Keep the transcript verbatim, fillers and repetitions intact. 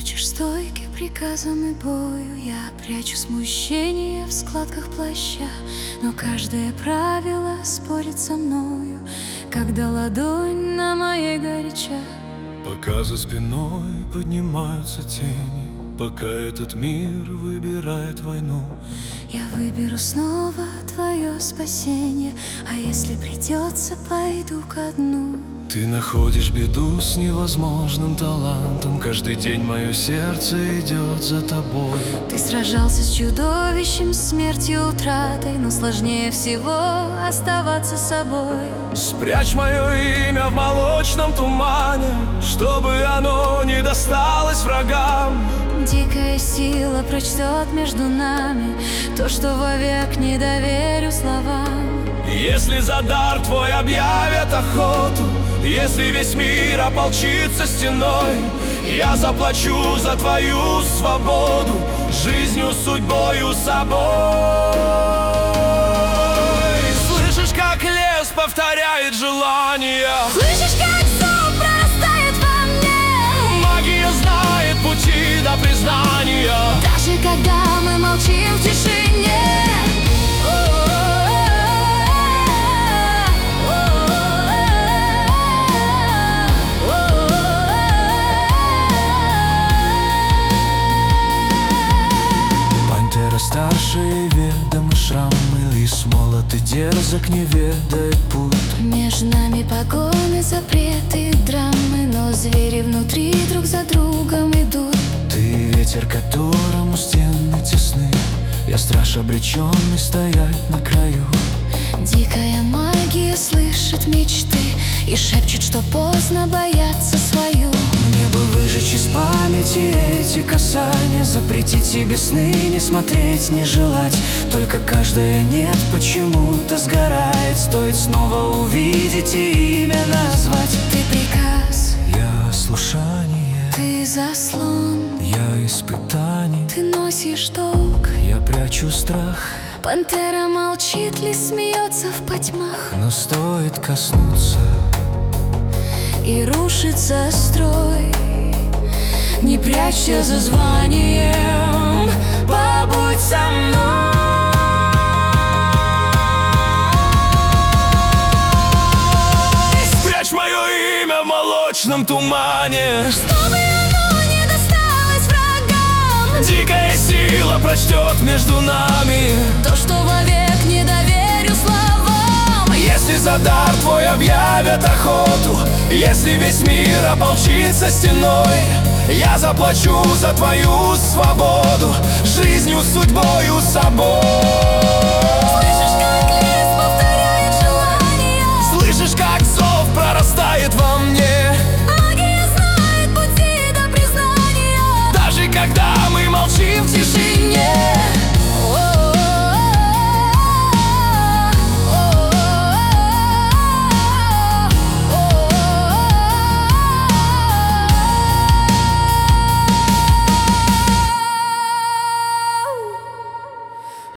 Хочешь стойки приказом и бою, я прячу смущение в складках плаща, но каждое правило спорит со мною, когда ладонь на моей горяча. Пока за спиной поднимаются тени, пока этот мир выбирает войну, я выберу снова твое спасение, а если придется, пойду ко дну. Ты находишь беду с невозможным талантом, каждый день мое сердце идет за тобой. Ты сражался с чудовищем, смертью, утратой, но сложнее всего оставаться собой. Спрячь мое имя в молочном тумане, чтобы оно не досталось врагам. Дикая сила прочтет между нами то, что вовек не доверю словам. Если за дар твой объявят охоту, если весь мир ополчится стеной, я заплачу за твою свободу жизнью, судьбою, собой. Слышишь, как лес повторяет желания? Слышишь, как зов прорастает во мне? Магия знает пути до признания, даже когда мы молчим в тишине. Старшие ведомы шрамы, лис молод и дерзок не ведает путь. Между нами погоны, запреты, драмы, но звери внутри друг за другом идут. Ты ветер, которому стены тесны, я страж, обреченный стоять на краю. Дикая магия слышит мечты и шепчет, что поздно бояться свою. Мне бы выжечь из памяти эти касания, запретить себе сны, не смотреть, не желать. Только каждое нет почему-то сгорает, стоит снова увидеть и имя назвать. Ты приказ, я слушание, ты заслон, я испытание, ты носишь долг, я прячу страх. Пантера молчит, лис смеется в потьмах, но стоит коснуться и рушится строй. Не прячься за званием, побудь со мной. Спрячь мое имя в молочном тумане, чтобы оно не досталось врагам. Дикая сила прочтет между нами то, что вовек не доверю словам. Если за дар твой объявят охоту, если весь мир ополчится стеной, я заплачу за твою свободу жизнью, судьбою, собой.